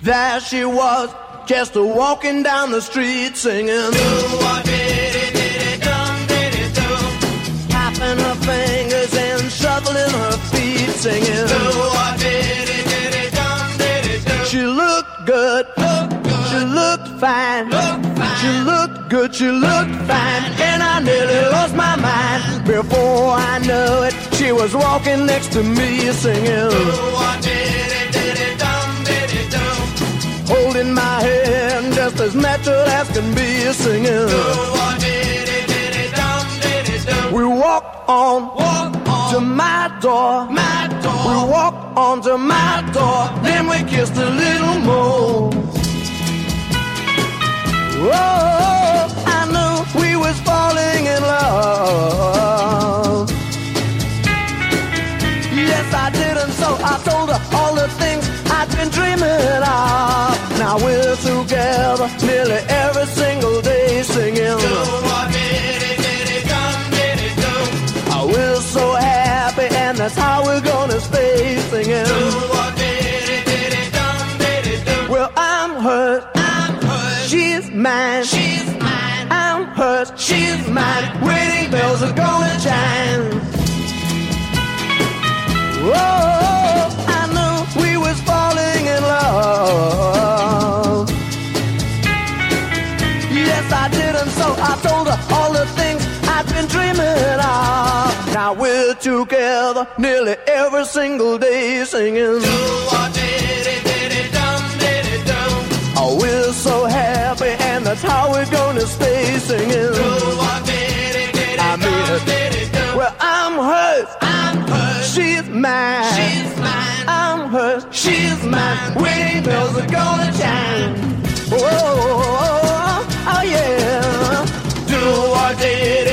There she was, just walking down the street singing. Tapping her fingers and shuffling her feet singing. She looked good, she looked fine, she looked good, she looked fine, and I nearly lost my mind. Before I knew it, she was walking next to me singing. Holding my hand just as natural as can be singing. We walked on to my door. We walked on to my door. Then we kissed a little more. Oh, I knew we was falling in love. Yes, I did, and so I told her all the things I'd been dreaming of. Now we're together nearly every single day singing. We're so happy, and that's how we're gonna stay singing. Well, I'm hers, she's mine, I'm hers, she's mine. Wedding bells are gonna chime. Whoa, I knew we was falling in love. Yes, I did, and so I told her all the things I've been dreaming of. Now we're together nearly every single day singing. Oh, we're so happy, and that's how we're gonna stay singing. I mean, well, I'm hers, she's mine, I'm hers, she's mine. Wedding bells are gonna chime. Oh, oh yeah. Do or did